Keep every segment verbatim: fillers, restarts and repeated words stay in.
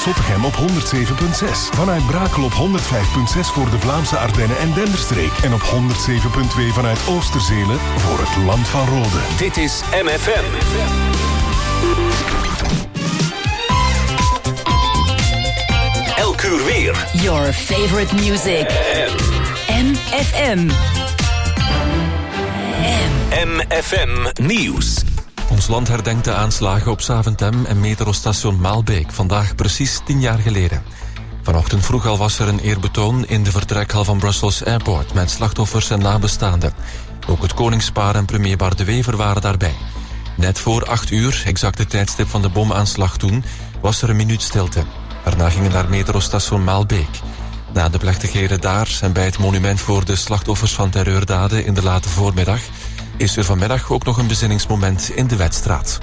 Zottegem op honderd zeven komma zes. Vanuit Brakel op honderd vijf komma zes voor de Vlaamse Ardennen en Denderstreek. En op honderd zeven komma twee vanuit Oosterzelen voor het Land van Rode. Dit is M F M. Elk uur weer. Your favorite music. M F M. M F M Nieuws. Ons land herdenkt de aanslagen op Zaventem en metrostation Maalbeek vandaag precies tien jaar geleden. Vanochtend vroeg al was er een eerbetoon in de vertrekhal van Brussels Airport met slachtoffers en nabestaanden. Ook het koningspaar en premier Bart de Wever waren daarbij. Net voor acht uur, exact het tijdstip van de bomaanslag toen, was er een minuut stilte. Daarna gingen naar metrostation Maalbeek. Na de plechtigheden daar en bij het monument voor de slachtoffers van terreurdaden in de late voormiddag is er vanmiddag ook nog een bezinningsmoment in de Wetstraat.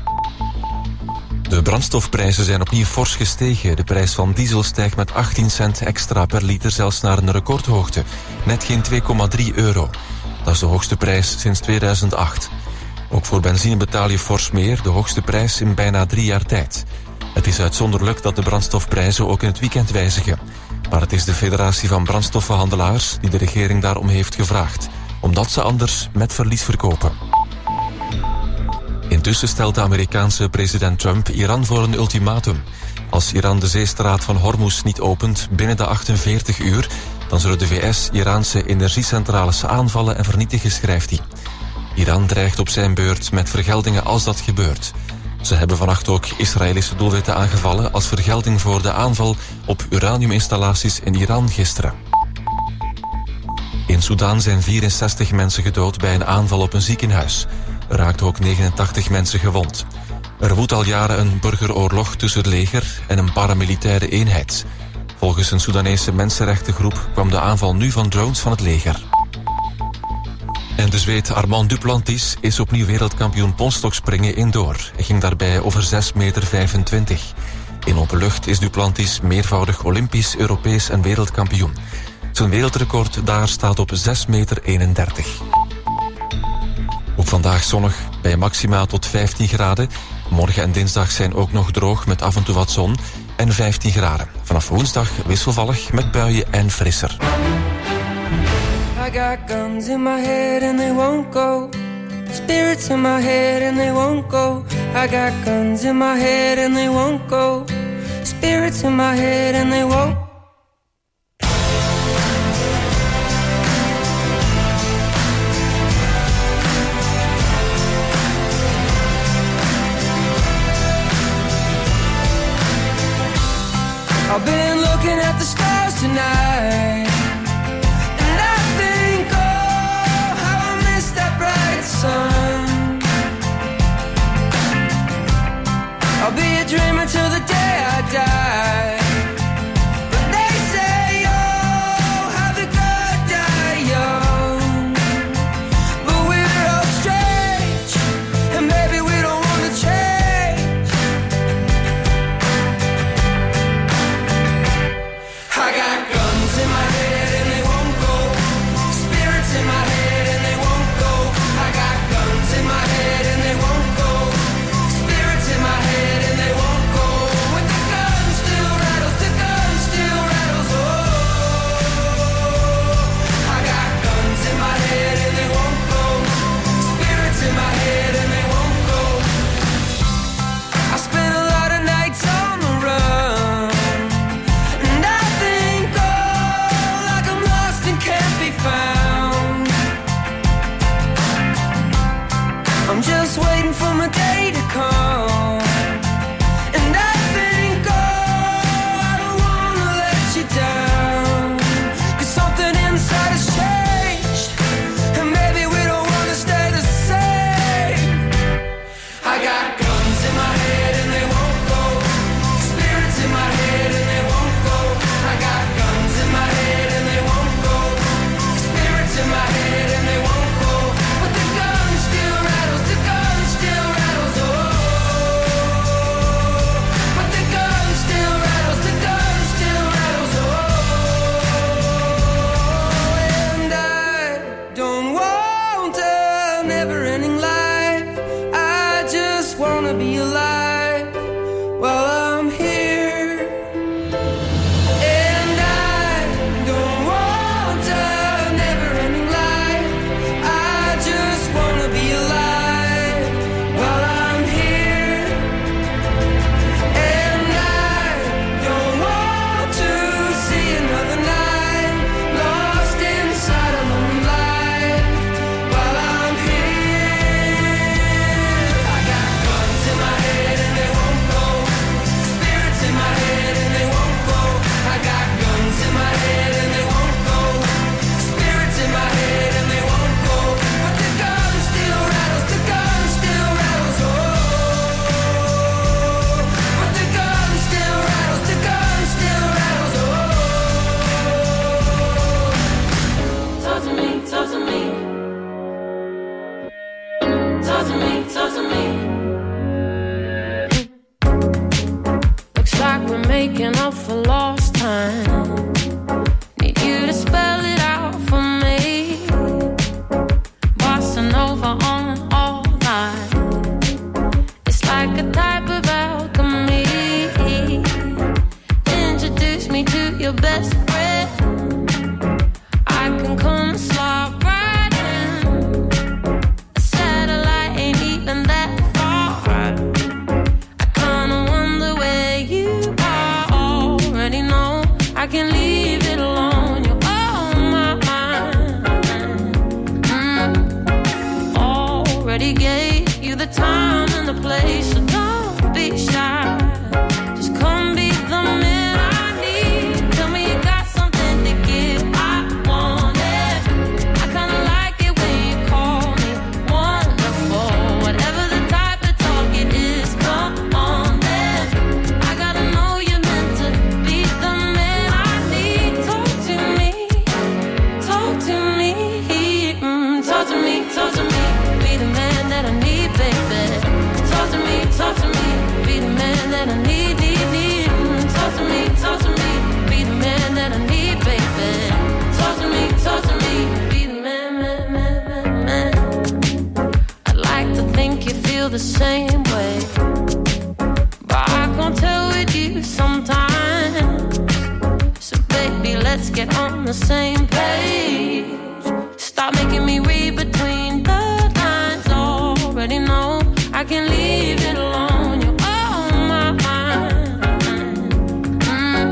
De brandstofprijzen zijn opnieuw fors gestegen. De prijs van diesel stijgt met achttien cent extra per liter, zelfs naar een recordhoogte. Net geen twee komma drie euro. Dat is de hoogste prijs sinds tweeduizend acht. Ook voor benzine betaal je fors meer, de hoogste prijs in bijna drie jaar tijd. Het is uitzonderlijk dat de brandstofprijzen ook in het weekend wijzigen. Maar het is de Federatie van Brandstoffenhandelaars die de regering daarom heeft gevraagd, omdat ze anders met verlies verkopen. Intussen stelt de Amerikaanse president Trump Iran voor een ultimatum. Als Iran de zeestraat van Hormuz niet opent binnen de achtenveertig uur... dan zullen de V S Iraanse energiecentrales aanvallen en vernietigen, schrijft hij. Iran dreigt op zijn beurt met vergeldingen als dat gebeurt. Ze hebben vannacht ook Israëlische doelwitten aangevallen als vergelding voor de aanval op uraniuminstallaties in Iran gisteren. In Soedan zijn vierenzestig mensen gedood bij een aanval op een ziekenhuis. Er raakten ook negenentachtig mensen gewond. Er woedt al jaren een burgeroorlog tussen het leger en een paramilitaire eenheid. Volgens een Soedanese mensenrechtengroep kwam de aanval nu van drones van het leger. En de Zweed Armand Duplantis is opnieuw wereldkampioen ponstokspringen indoor. Hij ging daarbij over zes meter vijfentwintig. In open lucht is Duplantis meervoudig Olympisch, Europees en wereldkampioen. Zijn wereldrecord daar staat op zes meter eenendertig. Ook vandaag zonnig, bij maxima tot vijftien graden. Morgen en dinsdag zijn ook nog droog met af en toe wat zon en vijftien graden. Vanaf woensdag wisselvallig met buien en frisser. I got guns in my head and they won't go. Spirits in my head and they won't go. I got guns in my head and they won't go. Spirits in my head and they won't. I've been looking at the stars tonight, and I think, oh, how I missed that bright sun. I'll be a dreamer till the day I die. But they say, oh, how the good die young. But we're all strange, and maybe we don't want to change. I got guns in my head and they won't go. Spirits in my head and they won't go. I got guns in my head and they won't go. Spirits in my head and they won't go. making up for lost time. Need you to spell it out for me. Bossa Nova on all night. It's like a type of alchemy. Introduce me to your best friend. I can come and slide right in. A satellite ain't even that far. I kinda wonder where you are. Already know I can leave it alone. You're on my mind. Mm. Already gave you the time and the place, so don't be shy. Just come be the man I need. Tell me you got something to give. I want it. I kinda like it when you call me wonderful. Whatever the type of talk it is, come on then. I gotta know you're meant to be the man I need. Talk to me, talk to me, mm, talk to me, talk to me. Be the man that I need, baby. Talk to me, talk to me. Be the man that I need, need, need. Mm, talk to me, talk to me. Be the man that I need, baby. Talk to me, talk to me. Be the man, man, man, man, man. I'd like to think you feel the same way, but I can't tell with you sometimes. So baby, let's get on the same page. Stop making me read between the lines. Already know I can leave it alone. You're on my mind. Mm.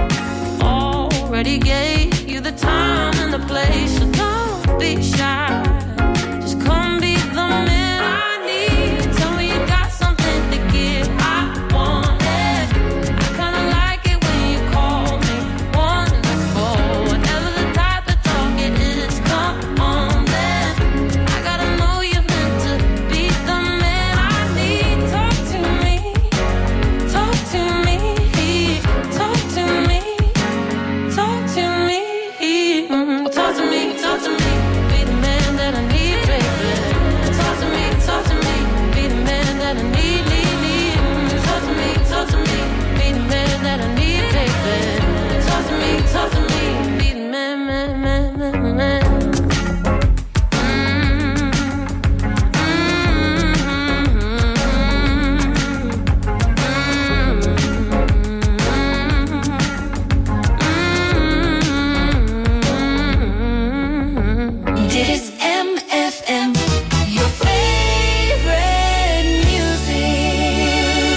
Already gave you the time and the place, so don't be shy. Just come be the man I need. Tell me you got something to give. I want it. I kinda like it when you call me wonderful. Whatever the type of talk it is, come on then. I gotta know you're meant to be the man I need. Talk to me, talk to me, talk to me, talk to me, mm, talk to me, talk to me. Be the man that I need, baby. Talk to me, talk to me. Be the man that I need, need, need. Mm, talk to me, talk to me. Be the man that I need, baby. Talk to me, talk to me. Be the man, man, man, man, man. Dit is M F M, your favorite music.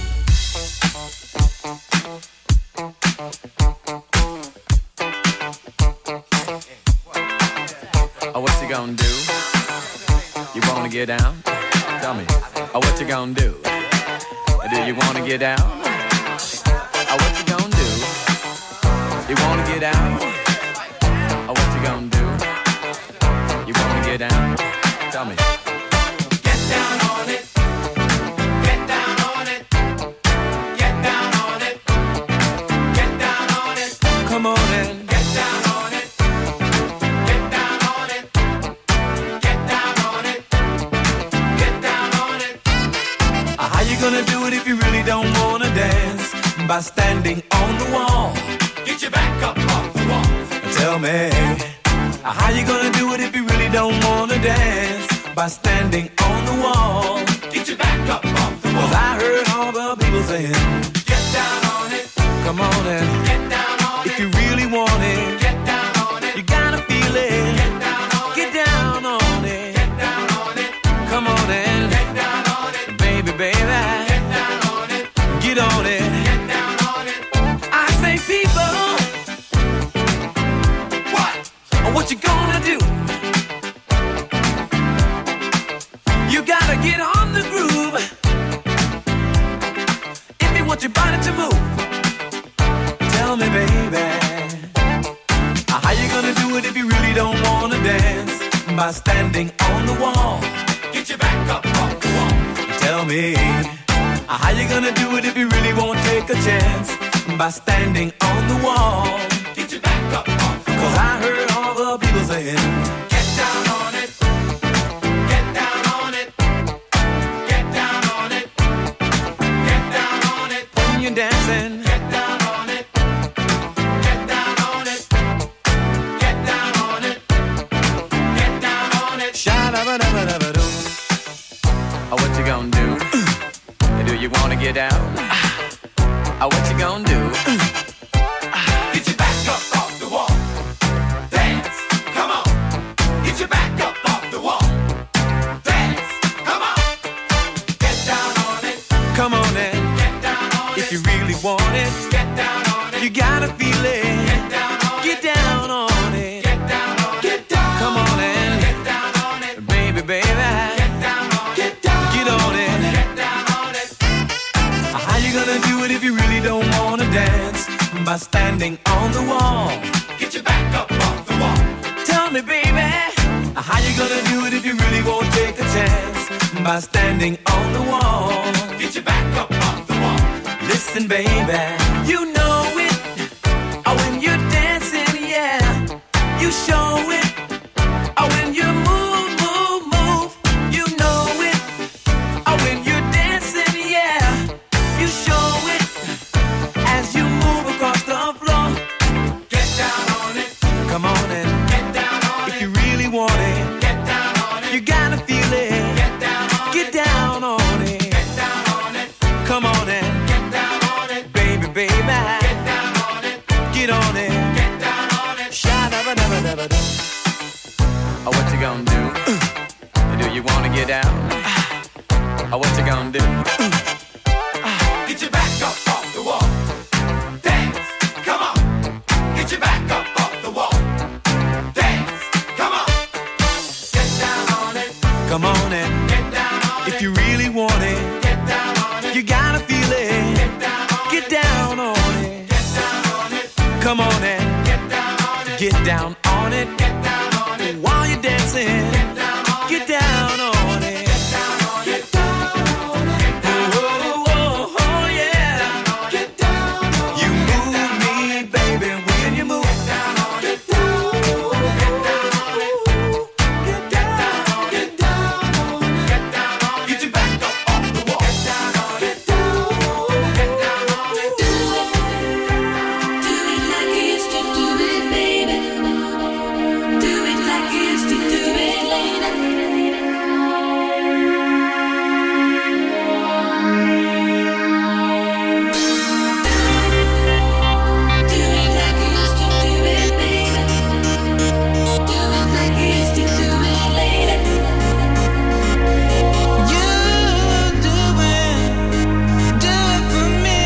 Oh, what you gonna do? You wanna get down? Tell me. Oh, what you gonna do? Do you wanna get down? Oh, what you gonna do? You wanna get down? Oh, what you gonna do? You wanna get down? Tell me. Get down on it. Get down on it. Get down on it. Get down on it. Come on in. Get down on it. Get down on it. Get down on it. Get down on it. How you gonna do it if you really don't wanna dance? By standing on the wall. Get your back up off the wall. Tell me. How you gonna do it if you really don't wanna dance? By standing on the wall. Get your back up off the wall. 'Cause I heard all the people saying, get down on it. Come on and get down on it. If you really want it, get down on it. You gotta feel it. Get down on it. Get down on it. Get down on it. Come on and get down on it. Baby, baby. Get down on it. Get on it. Get down on it. I say people. What you gonna do? You gotta get on the groove if you want your body to move. Tell me, baby, how you gonna do it if you really don't wanna dance? By standing on the wall. Get your back up off the wall. Tell me, how you gonna do it if you really won't take a chance? By standing on the wall. Get your back up off the wall. 'Cause I heard all the people saying, get down on it. Get down on it. Get down on it. Get down on it. When you're dancing, get down you wanna get down? Uh, what you gonna do? Get your back up off the wall. Dance, come on. Get your back up off the wall. Dance, come on. Get down on it. Come on and Get down on it. if you really want it, Get down on it. you gotta feel it. Get down on Get it. down on it. Get down on it. Get down. Come on and Get down on it. baby, baby, Get down on it. Get down. get on it. Get down on it. How you gonna do it if you really don't wanna dance? By standing on the wall. Get your back up off the wall. Tell me, baby, how you gonna do it if you really won't take a chance? By standing on the wall. Get your back up off the wall. Listen, baby, you know it. Oh, when you're dancing, yeah, you show it. Oh, when you move, move, move, you know it. Oh, when you're dancing, yeah, you show it. As you move across the floor, Get down on it. come on and Get down on if it. you really want it, Get down on it. you gotta feel it. Get down on Get it. down on it. Get down on it. Come on and Get down on it. baby, baby, Get down on it. get on it. Get down on it. Sha-da-ba-da-ba-da-ba-da. Oh, what you gonna do? Do you wanna get down? Oh, what you gonna do? Get your back up off the wall. Dance, come on. Get your back up off the wall. Dance, come on. Get down on it. Come on and Get down on it. if you really want it, Get down on it. you gotta feel it. Get down on Get it. down on it. Get down on it. Come on and Get down on it. get down on it. Get down on it. While you're dancing, Get down on get it. down on it. Get down on it. Get down on it. Oh, oh, oh, yeah. Get down on it. You move me, baby, when you move. Get down on it. Get down on it. Get down on it. Get down. Get down on it. Get down on it. Get your back up off the wall. Get down on it. Get down on it. Get down on it. Do it, do it like you used to do it, baby. Do it like you used to do it, lady. Do it like you used to do it, baby. Do it like you used to do it, lady. You do it, do it for me.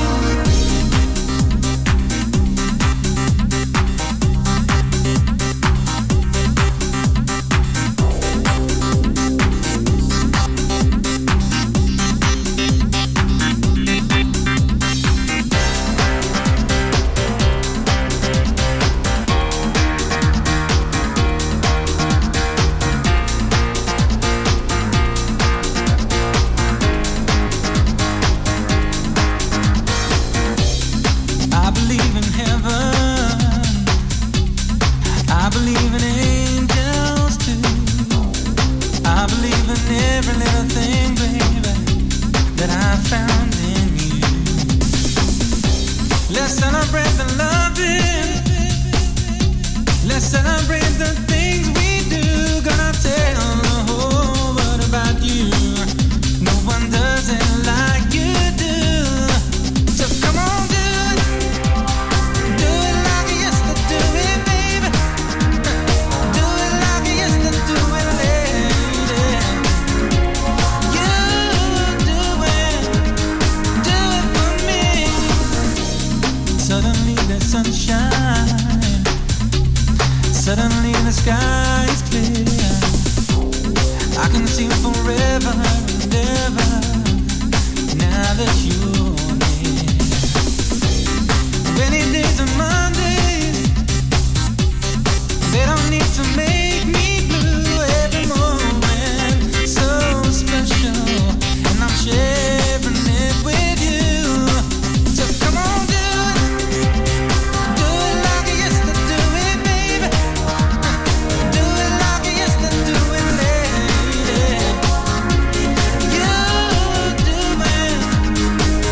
I believe in heaven. I believe in angels too. I believe in every little thing, baby, that I found in you. Let's celebrate the loving. Let's celebrate the things we do. Gonna tell the whole world about you. No one does it like you do. So come on, do it. Do it like you used to do it, baby. Do it like you used to do it, lady. You do it, do it for me. Suddenly there's sunshine. Suddenly the sky is clear. I can see forever and ever now that you're near. Rainy days and Mondays, they don't need to make me blue. Every moment so special, and I'm sharing it with you. So come on, do it. Do it like you used to do it, baby. Do it like you used to do it, lady. You do it,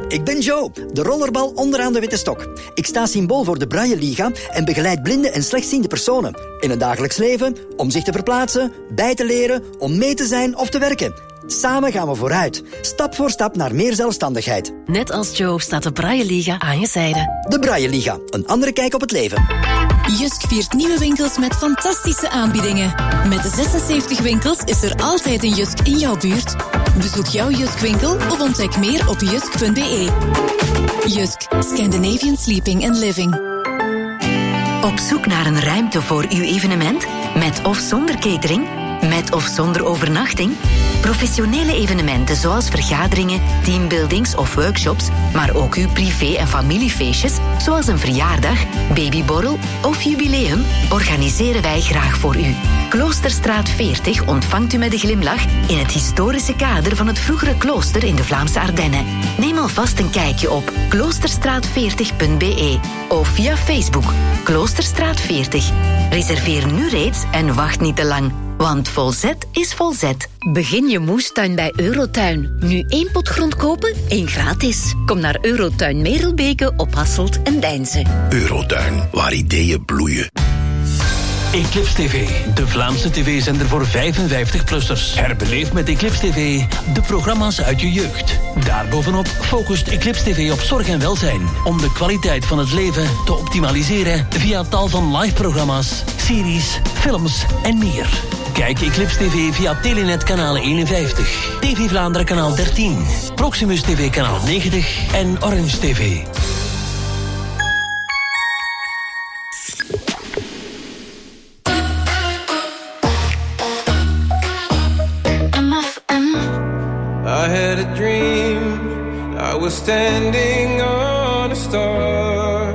Ik ben Joe, de rollerbal onderaan de witte stok. Ik sta symbool voor de Braille Liga en begeleid blinde en slechtziende personen. In het dagelijks leven, om zich te verplaatsen, bij te leren, om mee te zijn of te werken. Samen gaan we vooruit, stap voor stap naar meer zelfstandigheid. Net als Joe staat de Braille Liga aan je zijde. De Braille Liga, een andere kijk op het leven. Jusk viert nieuwe winkels met fantastische aanbiedingen. Met de zesenzeventig winkels is er altijd een Jusk in jouw buurt. Bezoek jouw Jusk-winkel of ontdek meer op jusk punt b e. Jusk, Scandinavian Sleeping and Living. Op zoek naar een ruimte voor uw evenement? Met of zonder catering? Met of zonder overnachting? Professionele evenementen zoals vergaderingen, teambuildings of workshops, maar ook uw privé- en familiefeestjes, zoals een verjaardag, babyborrel of jubileum, organiseren wij graag voor u. Kloosterstraat veertig ontvangt u met een glimlach in het historische kader van het vroegere klooster in de Vlaamse Ardennen. Neem alvast een kijkje op kloosterstraat veertig punt b e of via Facebook Kloosterstraat veertig. Reserveer nu reeds en wacht niet te lang. Want Volzet is Volzet. Begin je moestuin bij Eurotuin. Nu één pot grond kopen, één gratis. Kom naar Eurotuin Merelbeke op Hasselt en Deinze. Eurotuin, waar ideeën bloeien. Eclipse T V, de Vlaamse tv-zender voor vijfenvijftig-plussers. Herbeleef met Eclipse T V de programma's uit je jeugd. Daarbovenop focust Eclipse T V op zorg en welzijn, om de kwaliteit van het leven te optimaliseren via tal van live-programma's, series, films en meer. Kijk Eclipse T V via Telenet kanaal eenenvijftig, T V Vlaanderen kanaal dertien, Proximus T V kanaal negentig en Orange T V. I had a dream, I was standing on a star,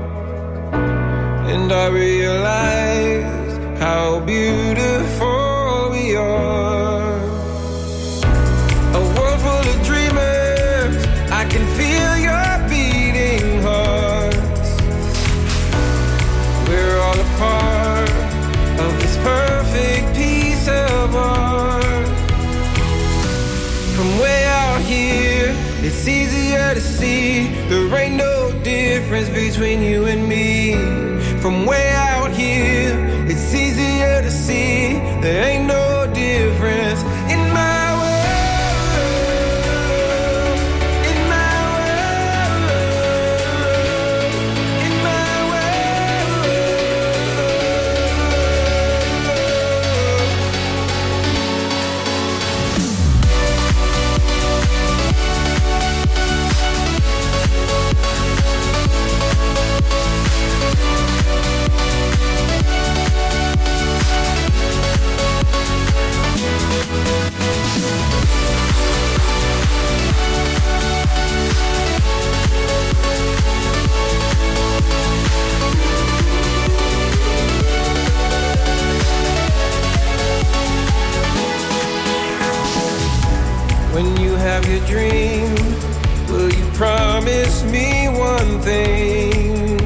and I realized how beautiful we are. A world full of dreamers, I can feel your beating hearts. We're all a part of this perfect piece of art. From way out here, it's easier to see there ain't no difference between you and me. From way out here, it's easier to see there ain't no difference in my world, in my world, in my world. When you have your dream, will you promise me one thing?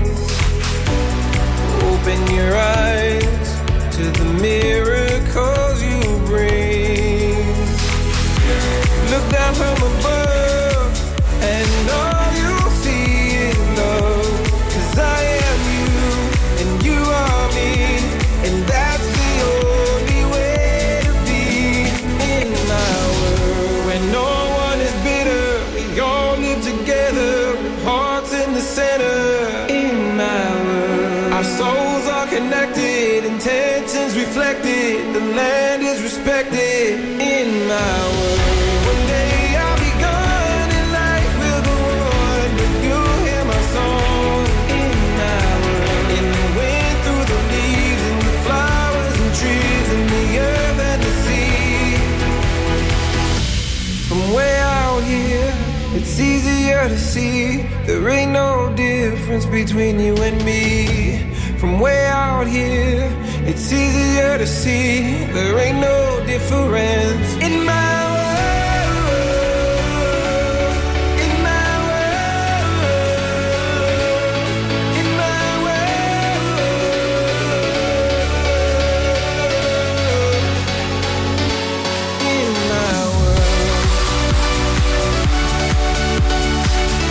Open your eyes to the miracles you bring. Look down from above and all you'll see is love. 'Cause I am you and you are me, and that's the only way to be in my world. When no one is bitter, we all live together with hearts in the center. In my world, our souls are connected, intentions reflected, the land is respected. In my world, one day I'll be gone and life will go on, but you'll hear my song. In my world, in the wind, through the leaves, and the flowers and trees, and the earth and the sea. From way out here, it's easier to see there ain't no difference between you and me. From way out here, it's easier to see there ain't no difference in my world, in my world, in my world, in my world.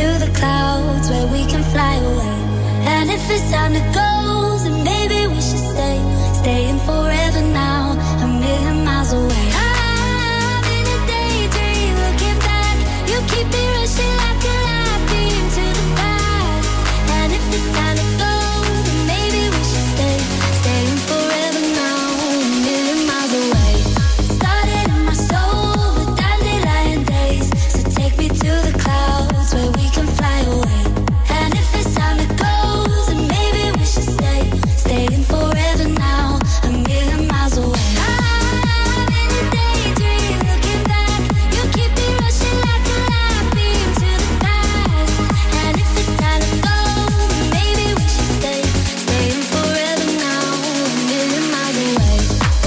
to the clouds where we can fly away. And if it's time to go, then maybe we should stay, staying forever now, a million miles away. I'm in a daydream, looking back. You keep me rushing like a light beam to the past. And if it's time to go, then maybe we should stay, staying forever now, a million miles away. It started in my soul with dandelion days. So take me to the clouds where we can fly away. And if it's time to go, then maybe we should stay, staying forever now, a million miles away. I'm in a daydream, looking back. You keep me rushing like a light beam to the past. And if it's time to go, then maybe we should stay, staying forever now, a million miles away.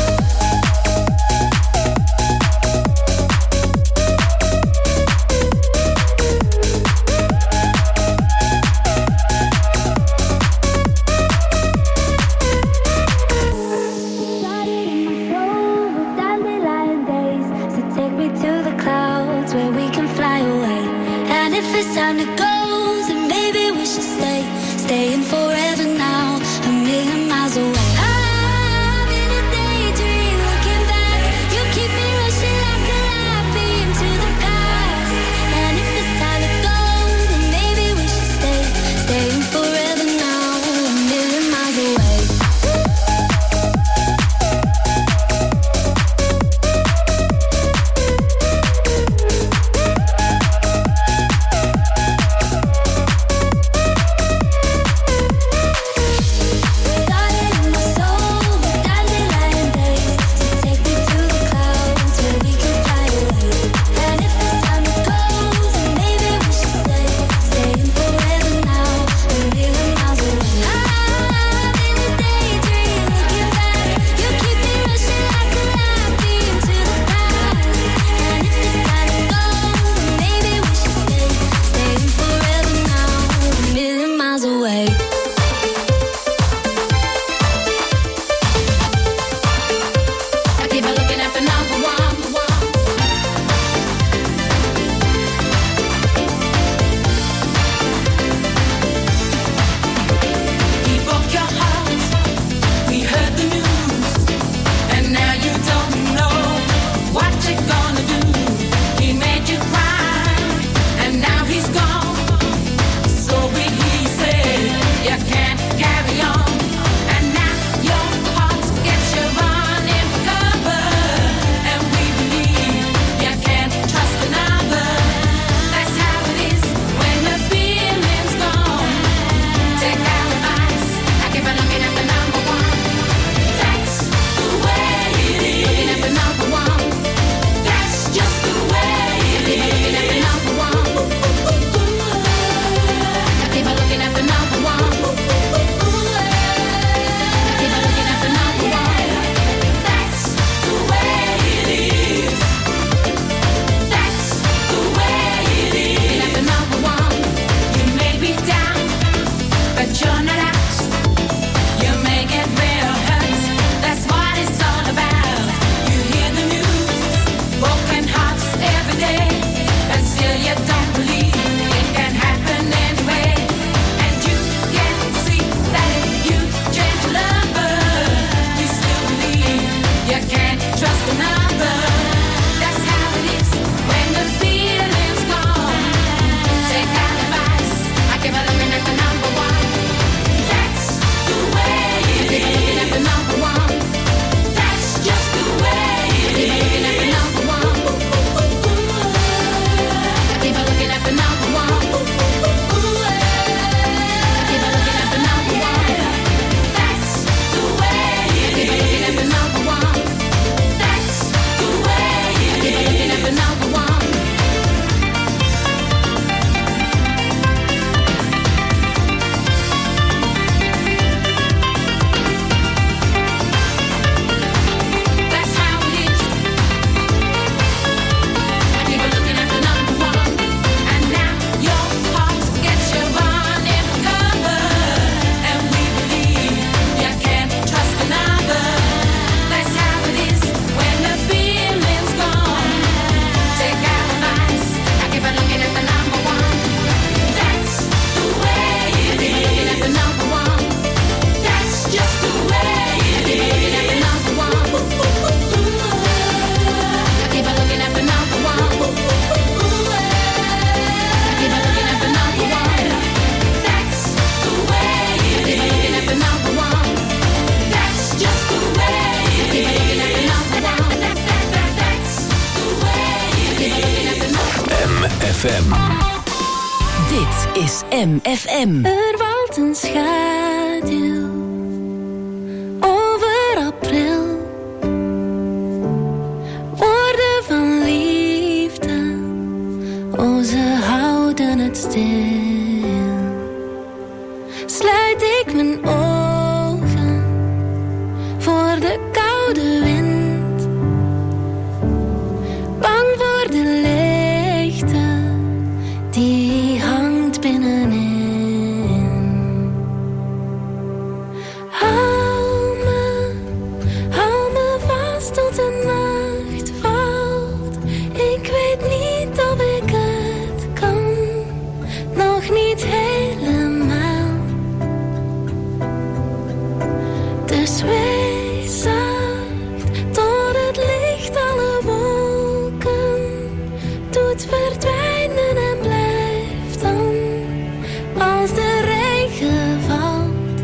Dandelion days, so take me to the clouds where we can fly away. And if it's time to go, then maybe we should stay, staying forever now, a million miles away. I'm in a daydream, looking back. You keep me rushing like a light beam to the past. And if it's time to go, then maybe we should stay, staying forever now, a million miles away. Dit is M F M. Er valt een schaduw over april. Woorden van liefde, oh ze houden het stil. Sluit ik mijn ogen voor de koude wind, bang voor de leegte die hangt binnenin. Hou me, hou me vast tot de nacht valt. Ik weet niet of ik het kan, nog niet helemaal. Dus wees zacht tot het licht alle wolken doet verdwijnen en blijft dan als de regen valt.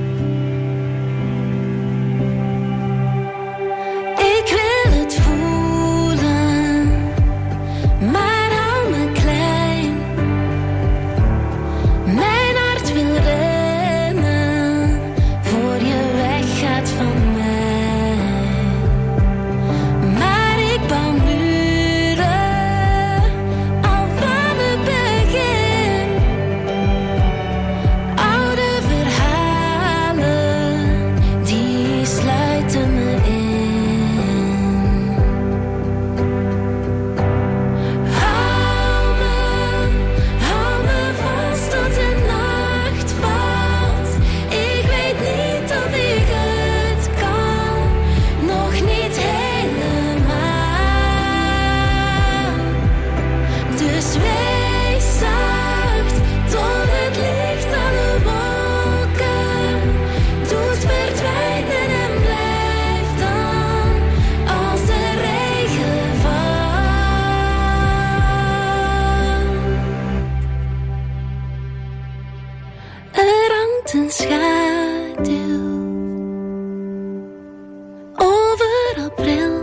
Ik wil het voelen, maar hou me klein. Mijn hart wil rennen voor je weggaat van mij. Maar ik bouw muren al van het begin. Oude verhalen die sluiten me in. Hou me, hou me vast tot de nacht valt. Ik weet niet of ik het kan, nog niet helemaal. Dus wees zacht tot het licht alle wolken doet verdwijnen en blijft dan als de regen valt. Er hangt een schaduw over april.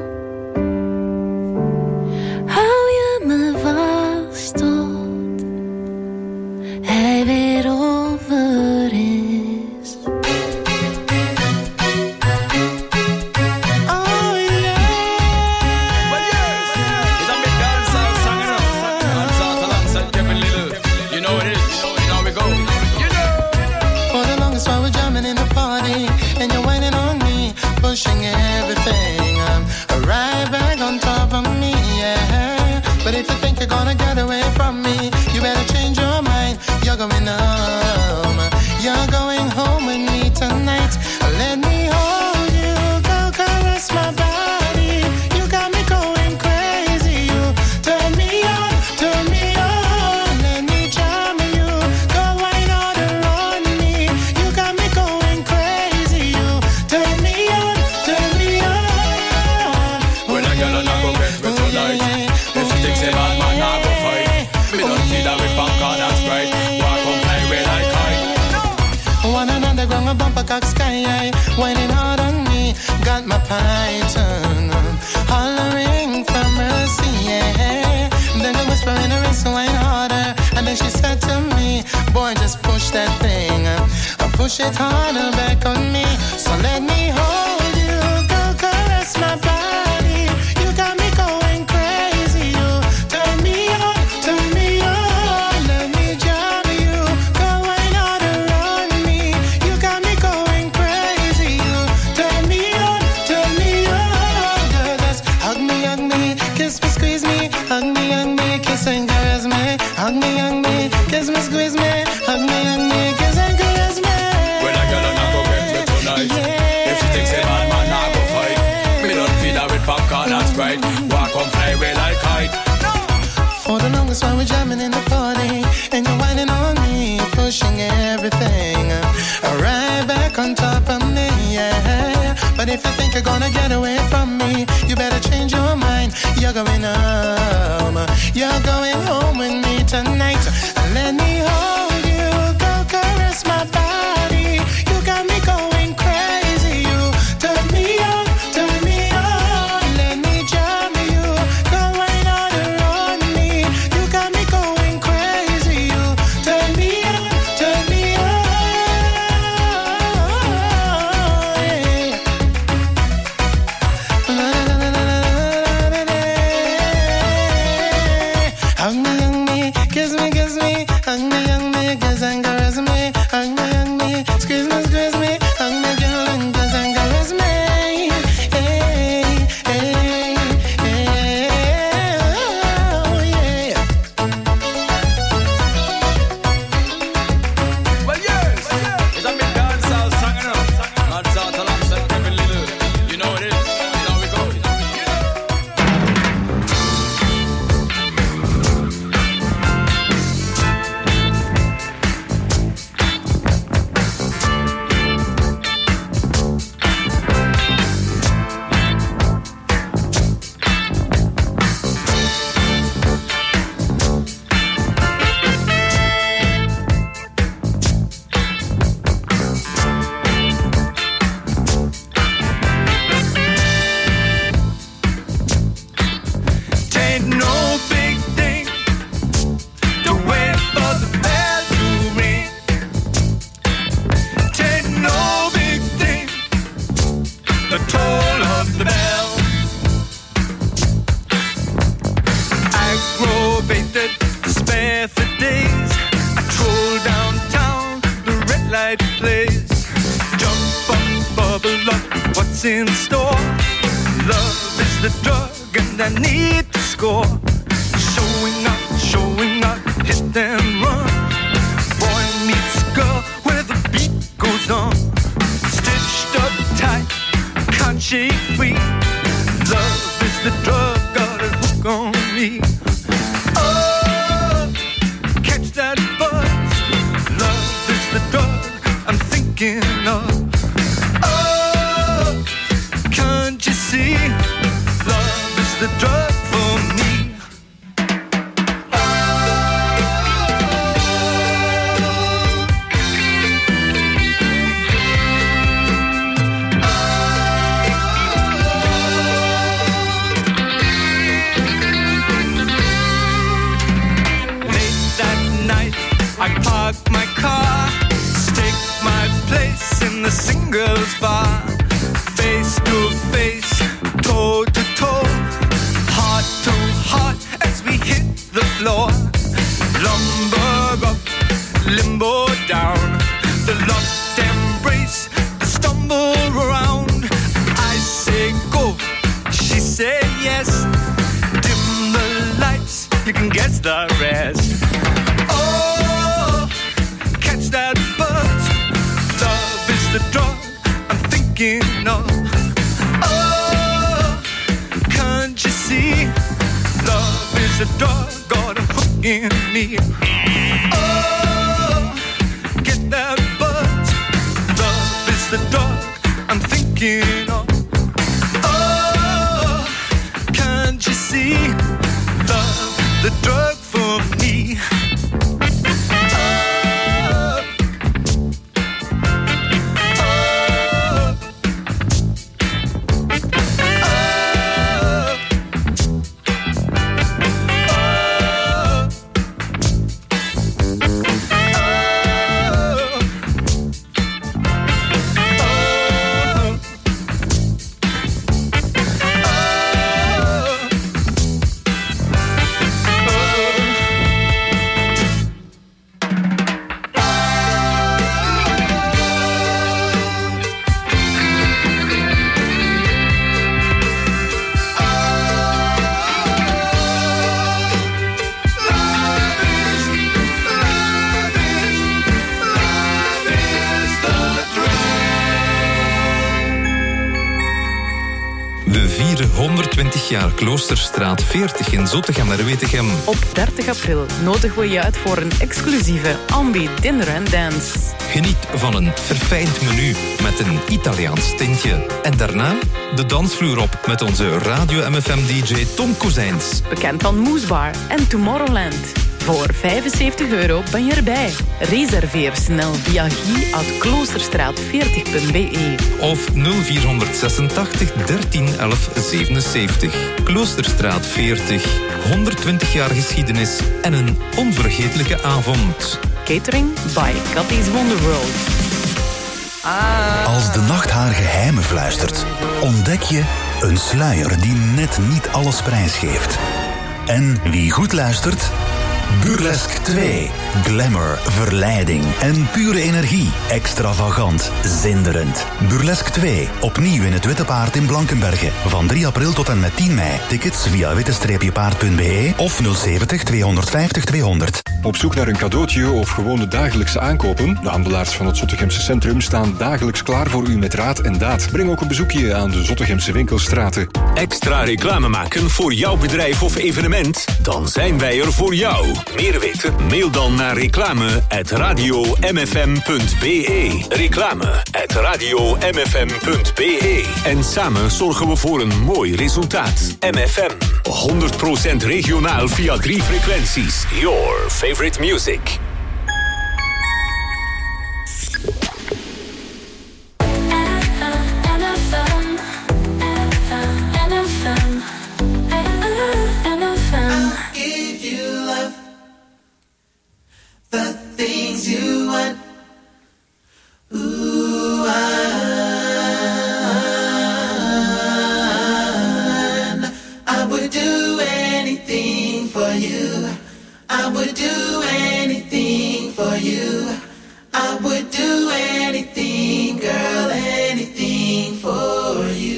Hou je me vast tot hij weer over is. Oh yeah. Well, yes. It's a big dancehall song, you know. Dance out alongside Kevin Little. You know what it is. You know how we go. You know. For the longest while we're jamming in the party, and you're whining on me, pushing everything. Um, right back on top of me, yeah. But if you think you're gonna get away from me, you better change your mind. You're going home. You're going home with me tonight. Let me hold you, go caress my body. You got me going crazy. You turn me on, turn me on. Let me charm you, go wine all around me. You got me going crazy. You turn me on, turn me on. When I get on, I go get with tonight. If she thinks a bad man, I go fight. Me don't see that with popcorn and Sprite. Walk on play with like kite. One and underground, a bumper cock sky high, whining hard on me, got my python hollering for mercy, yeah. Then the whisper in her ear, so wine harder. And then she said to me, boy, just push that thing, uh, push it harder back on me. So let me hold you, go caress my body. You got me going crazy. You turn me on, turn me on. Let me jam you, go wine all around me. You got me going crazy. You turn me on, turn me on. Girl, just hug me, hug me, kiss me, squeeze me, hug me, hug me, kiss and caress me, hug me, hug me, kiss me, squeeze me, hug me, hug me, kiss and caress me. When I get on, I go get with tonight. If she thinks a bad man, I go fight. Me don't feed her with popcorn and Sprite. Walk on play with like kite. For the longest while we're jamming in the party, and you're whining on me, pushing everything right back on top of me, yeah. But if you think you're gonna get away from me, you better change your mind. You're going home, you're going home with me tonight. Let me hold you, go caress my body. You got me going crazy. You turn me on, turn me on. Let me jam you, go right all around me. You got me going crazy. You turn me me, girls and girls me, hug me, hug me, squeeze me, squeeze me, hug me, girl and girls and girls me. Hey, hey, hey, oh yeah. Well, yes, it's a big dancehall song, you know. Lads out alongside Kevin Lillard. You know what it is. You know we go. Tain't no big thing to wait for the bell to ring. Tain't no big thing, the toll of the bell. Aggravated, spare for days. I troll downtown, the red light plays. Jump up, bubble up, what's in store? Love is the drug and I need to score. Showing up, showing up, hit and run. Boy meets girl where the beat goes on. Stitched up tight, can't shake free. Love is the drug, got a hook on me. Oh, catch that buzz. Love is the drug I'm thinking of. Oh, can't you see? Love is the drug for me. Late that night, I park my car, stake my place in the singles bar. Face to face, toe to toe, heart to heart as we hit the floor. Lumber up, limbo down, the locked embrace, the stumble around. I say go, she say yes. Dim the lights, you can guess the rest. Oh, catch that buzz. Love is the drug I'm thinking of. Oh, can't you see? Love is a drug, got a hook in me. Oh, get that buzz. Love is the drug I'm thinking of. Oh, can't you see? Love, the drug for me. honderdtwintig jaar Kloosterstraat veertig in Zottegem-Merwetegem. Op dertig april nodigen we je uit voor een exclusieve Ambi Dinner and Dance. Geniet van een verfijnd menu met een Italiaans tintje. En daarna de dansvloer op met onze Radio M F M-D J Tom Kozijns. Bekend van Moesbar en Tomorrowland. Voor vijfenzeventig euro ben je erbij. Reserveer snel via guy at kloosterstraat veertig punt b e. Of nul vierhonderdzesentachtig dertien elf zevenenzeventig. Kloosterstraat veertig. honderdtwintig jaar geschiedenis en een onvergetelijke avond. Catering by Cathy's Wonderworld. Als de nacht haar geheimen fluistert, ontdek je een sluier die net niet alles prijsgeeft. En wie goed luistert, Burlesque twee. Glamour, verleiding en pure energie. Extravagant, zinderend. Burlesque twee. Opnieuw in het Witte Paard in Blankenberge. Van drie april tot en met tien mei. Tickets via witte paard punt b e of nul zeventig tweehonderdvijftig tweehonderd. Op zoek naar een cadeautje of gewone dagelijkse aankopen? De handelaars van het Zottegemse Centrum staan dagelijks klaar voor u met raad en daad. Breng ook een bezoekje aan de Zottegemse winkelstraten. Extra reclame maken voor jouw bedrijf of evenement? Dan zijn wij er voor jou. Meer weten? Mail dan naar reclame at radio m f m punt b e. Reclame at radio m f m punt b e. En samen zorgen we voor een mooi resultaat. M F M, honderd procent regionaal via drie frequenties. Your favorite music. The things you want. Ooh, I, I would do anything for you. I would do anything for you. I would do anything, girl, anything for you.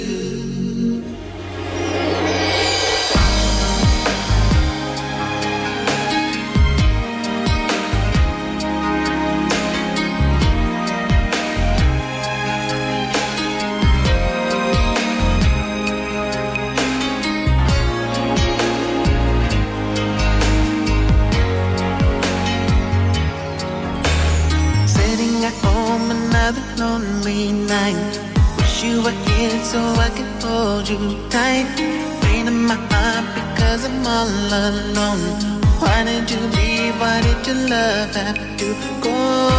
Another lonely night. Wish you were here so I could hold you tight. Pain in my heart because I'm all alone. Why did you leave? Why did your love have to go?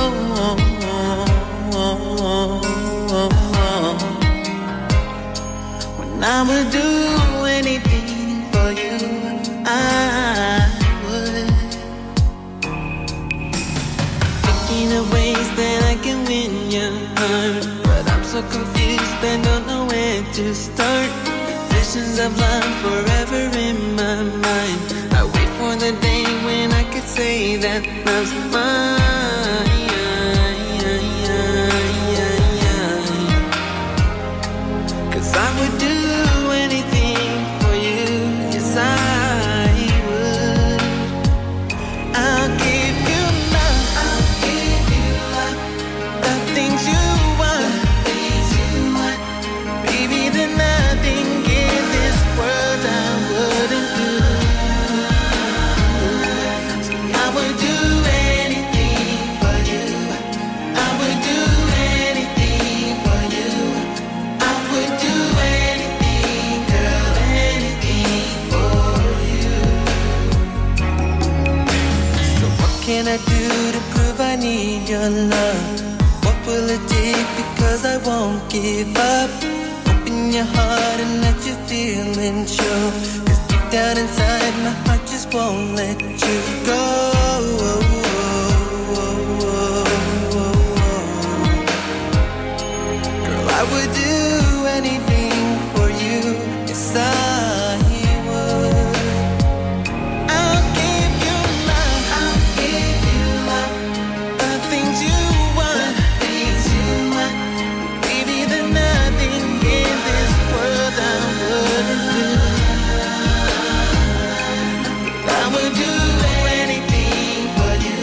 When I would do anything for you, I would. Thinking of ways that I can win your heart, but I'm so confused, I don't know where to start. Visions of love forever in my mind. I wait for the day when I could say that love's mine. Cause I would do anything for you, yes I would. I'll give you love, I'll give you love, the things you want, the things you want. Baby, there's nothing in this world I wouldn't do. So I would do anything for you. I would do anything for you. I would do anything, girl, anything for you. So what can I do to prove I need your love? What will it take? Because I won't give up. Open your heart and let your feelings show. Cause deep down inside my heart just won't let you go. Girl, I would do anything for you. Yes, I would. I'll give you love, I'll give you love, the things you want, the things you want. Baby, there's nothing in this world I wouldn't do. I would do anything for you.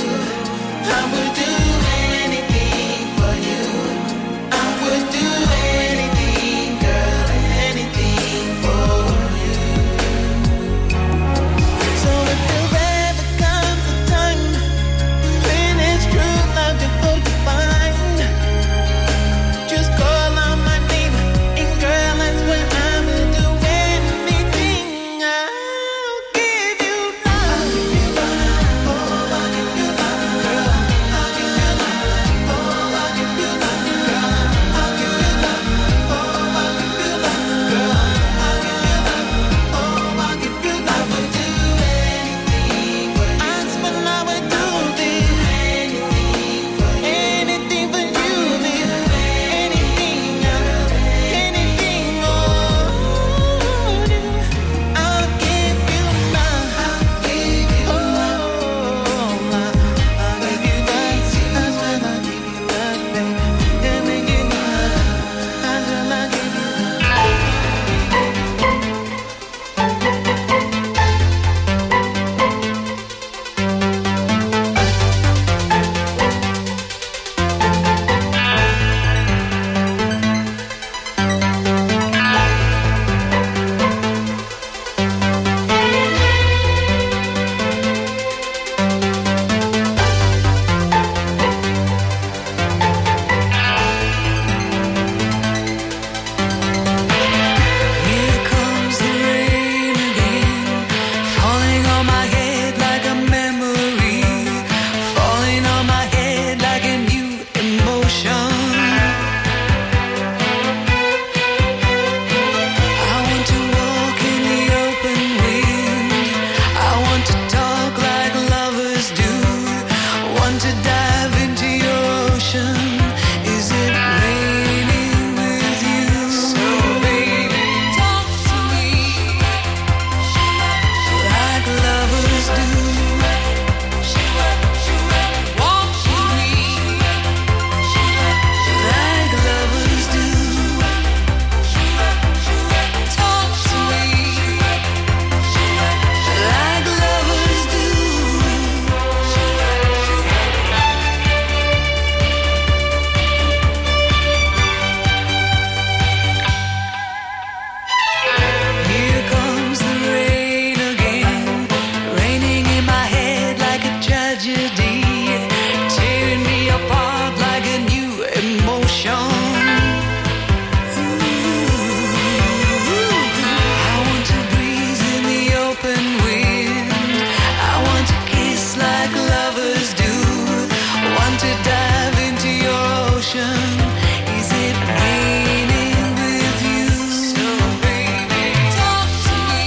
ocean. Is it raining with you? So baby, talk to me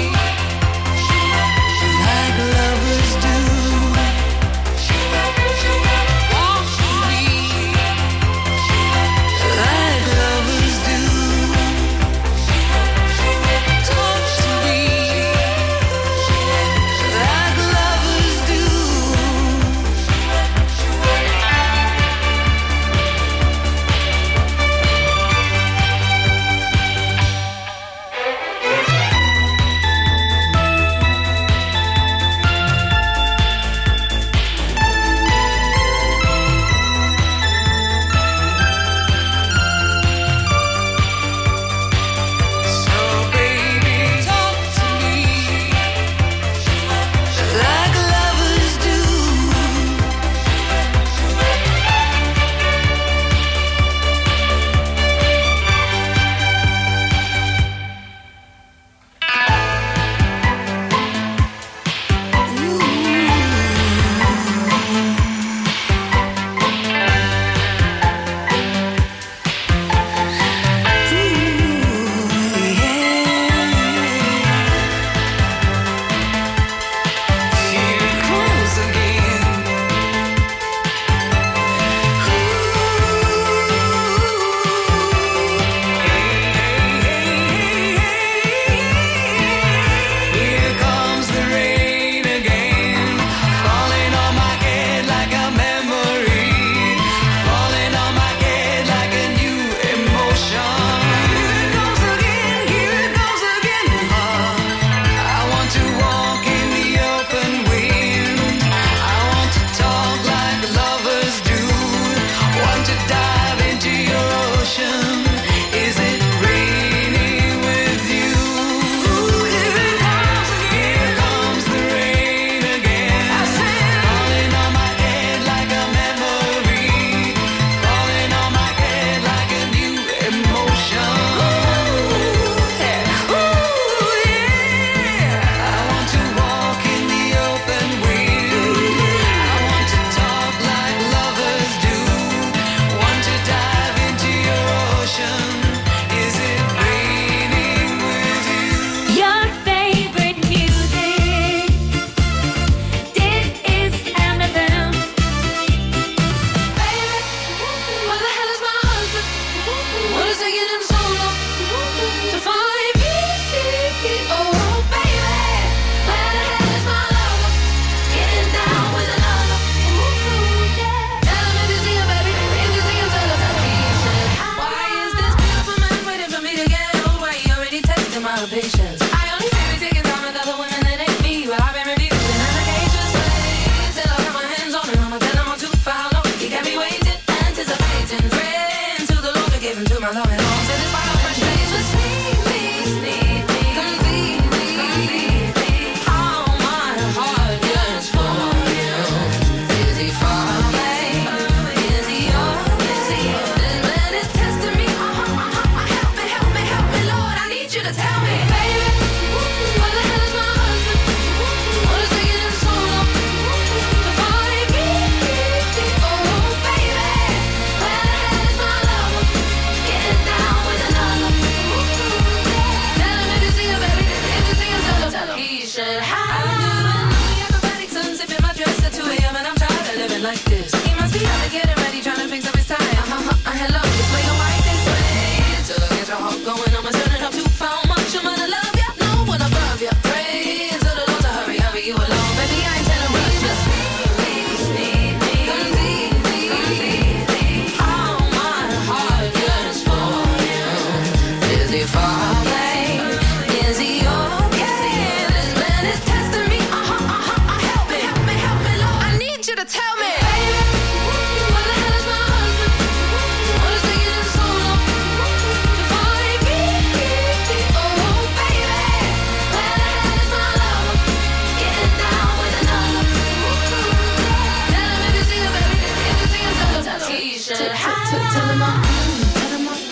like lovers do. Walk with me like lovers do. Talk to me like lovers do. So baby, talk to me like lovers do. Here it comes again. Here comes the rain again, falling on my head like a memory, falling on my head like a new emotion. Here it comes again, here it comes again. I want to walk in the open wind. I want to talk like lovers do. Want to dive into your ocean. Is it raining with you? Here it comes again. Here comes the rain again. Falling on my head like a memory, falling on my head like a new emotion. Yeah. Ooh, yeah. I want to walk in the open wind. I want to talk like lovers do. Want to dive into your ocean. Is it raining with you? Your favorite music. This is M F M. Baby, where the hell is my husband? What is taking him so long to find me? Oh, baby, where the hell is my lover? Getting down with another. Tell him if you see him, baby. If you see him, tell him that he said, why is this beautiful man waiting for me to get old? Why he already tested my patience? I only feel me taking time with other women that ain't me, but I've been refusing allegations. Till I got my hands on him, I'ma tell him I'm too far long. He got me waiting, anticipating, praying to the Lord to give him to my loving arms. And despite our fresh face, just sneak me, sneak me, completely, completely. All my heart yearns for him. Is he far away? Is he yours? Is he this man is testing me? Uh-huh, uh-huh. Help me, help me, help me, Lord. I need you to tell me, baby, where the hell is my husband? What is taking him so long to find me? Oh, baby, where the hell is my lover? Getting down with another. Tell him if you see him, baby. If you see him, tell him, tell him. He should have. I'm doing the acrobatics, unzipping my dress at two a.m. and I'm tired of living like this. He must be out to getting ready, trying to fix up his tie. Uh-huh, uh, hello, this way or white this way. Till I get your heart going, I'ma turn it up too far much. I'm gonna love ya, no one above ya. Pray to the Lord to hurry, hurry you along, baby. I ain't telling rush, just sneak me, sneak me, completely, completely. All my heart yearns for him. Is he far away? Is he okay? This man is testing me. Uh-huh, uh-huh, uh, help me, help me, help me, Lord. I need you to tell me, baby, where the hell is my husband? What is taking him so long to find me? Oh, baby, where the hell is my lover? Getting down with another. Tell him if you see him, baby. If you see him, tell him, tell him. He should have. Tell him I'm, tell him I'm,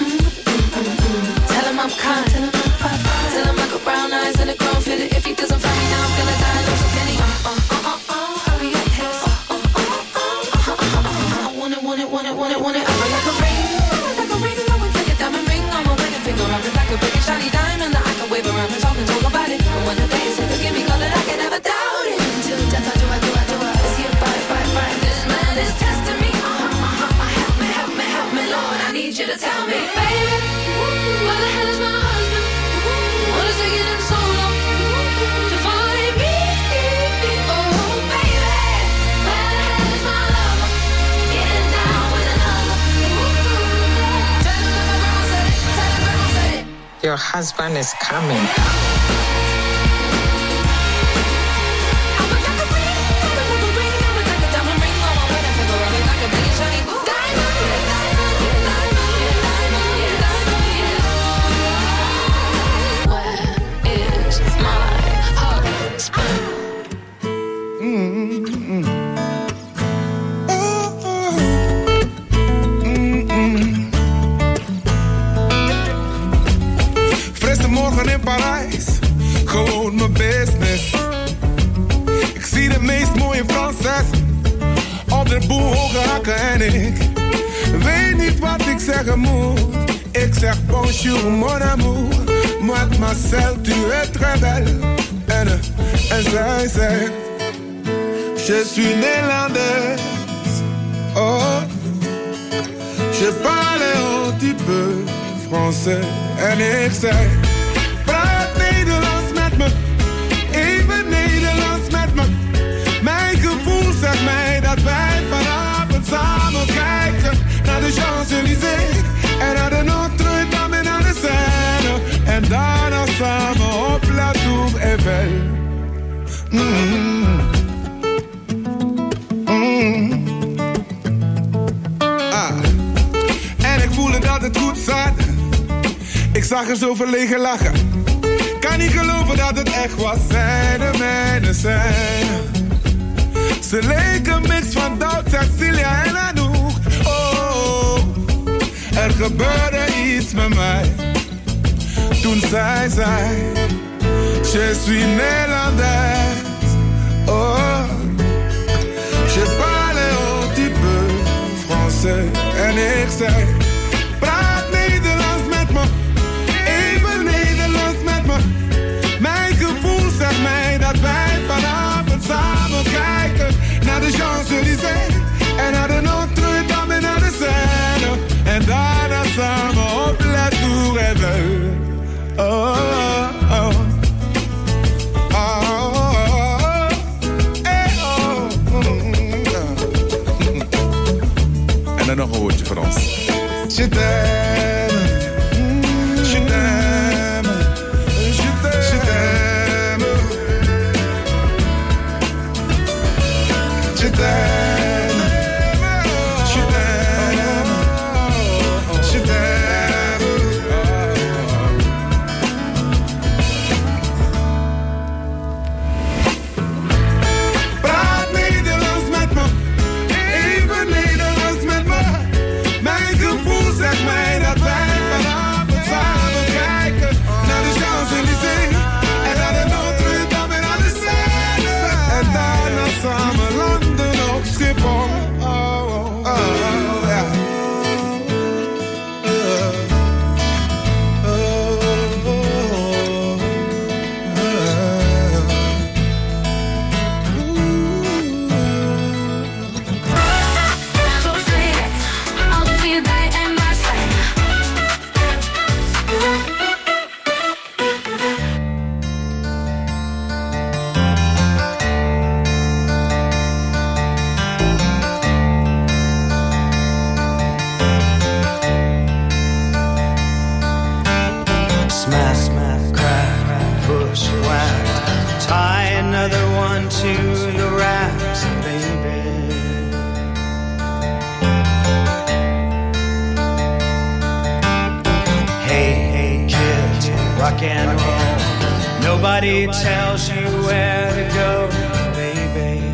tell him I'm kind. Tell him I'm fine. Tell him I got brown eyes and a grown fitted. If he doesn't find me now, I'm gonna die. Lose a penny. Uh, uh, uh, uh, hurry up, his. Uh, uh, uh, uh, uh, uh, uh, uh, uh, I want it, want it, want it, want it, want it. I like a ring, like a ring, I would like a diamond ring on my wedding finger. I would like a big shiny diamond that I can wave around and talk and talk about it. And when the day is here, give me color, I can never doubt it. Until death, I do, I do, I do, I see it, bye, bye, bye. This man is testing me. Uh-huh, uh-huh, help me, help me, help me, Lord. I need you to tell me, baby, where the hell is my husband? What is taking him so long to find me? Oh, baby, where the hell is my lover? Getting down with another. Tell him that my grandma said it. Tell him grandma said it. Your husband is coming. In Parijs, gewoon mijn business. Ik zie de meest mooie Franses op de boel hoge hakken en ik weet niet wat ik zeggen moet. Ik zeg bonjour mon amour, mademoiselle tu es très belle. En, en zij zegt, je suis néerlandaise. Oh, je parle un petit peu français. En ik zeg, Nederlands met me, even Nederlands met me. Mijn gevoel zegt mij dat wij vanavond samen kijken naar de Champs-Élysées en naar de Notre-Dame en naar de Seine. En daarna samen op La Tour Eiffel. Mm. Mm. Ah. En ik voelde dat het goed zat. Ik zag er zo verlegen lachen. Kan niet geloven dat het echt was, zij de mijne zijn. Ze leken een mix van Doubt, Cecilia en Anouk. Oh, er gebeurde iets met mij. Toen zij zei, je suis Nederlandaise. Oh, je parle un petit peu français. En ik zei, praat Nederlands met me. Even Nederlands met me. Mijn gevoel zegt mij dat wij vanavond samen kijken naar de Champs-Élysées en naar de Notre-Dame en naar de Seine. En daarna samen op La Tour Eiffel. Oh, oh, oh. Oh, oh, eh, oh, mm, yeah. En dan nog een woordje voor ons. Je t'aime, je t'aime. Je t'aime, je t'aime, je t'aime. Praat Nederlands met me, even Nederlands met me. Mijn gevoel zegt mij dat wij vanavond samen kijken naar de Champs-Élysées en naar de Notre-Dame en naar de Seine. En daarna samen landen op Schiphol. Oh, oh, oh, oh, ja. To the racks, baby. Hey, hey, kid, rock and roll. Nobody tells you where to go, baby.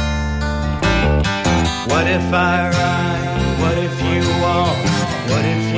What if I ride? What if you walk? What if